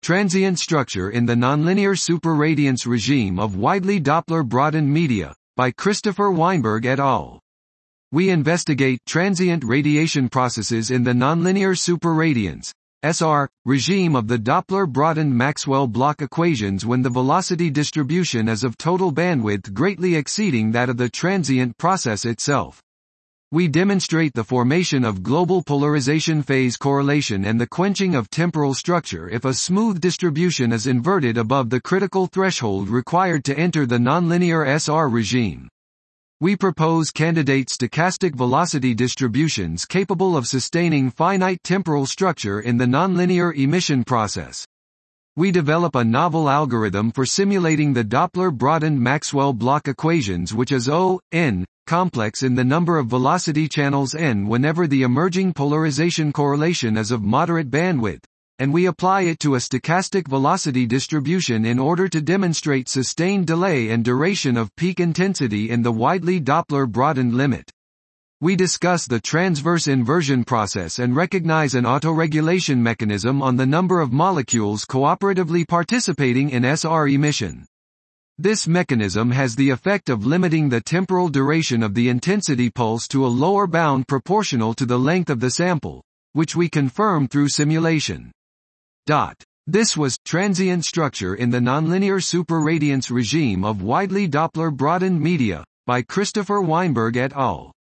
Transient Structure in the Nonlinear Superradiance Regime of Widely Doppler-Broadened Media, by Christopher Weinberg et al. We investigate transient radiation processes in the nonlinear superradiance (SR) regime of the Doppler-broadened Maxwell-Bloch equations when the velocity distribution is of total bandwidth greatly exceeding that of the transient process itself. We demonstrate the formation of global polarization phase correlation and the quenching of temporal structure if a smooth distribution is inverted above the critical threshold required to enter the nonlinear SR regime. We propose candidate stochastic velocity distributions capable of sustaining finite temporal structure in the nonlinear emission process. We develop a novel algorithm for simulating the Doppler-broadened Maxwell-Bloch equations, which is O(n) complex in the number of velocity channels n whenever the emerging polarization correlation is of moderate bandwidth, and we apply it to a stochastic velocity distribution in order to demonstrate sustained delay and duration of peak intensity in the widely Doppler-broadened limit. We discuss the transverse inversion process and recognize an autoregulation mechanism on the number of molecules cooperatively participating in SR emission. This mechanism has the effect of limiting the temporal duration of the intensity pulse to a lower bound proportional to the length of the sample, which we confirm through simulation. This was Transient Structure in the Nonlinear Superradiance Regime of Widely Doppler-Broadened Media, by Christopher Weinberg et al.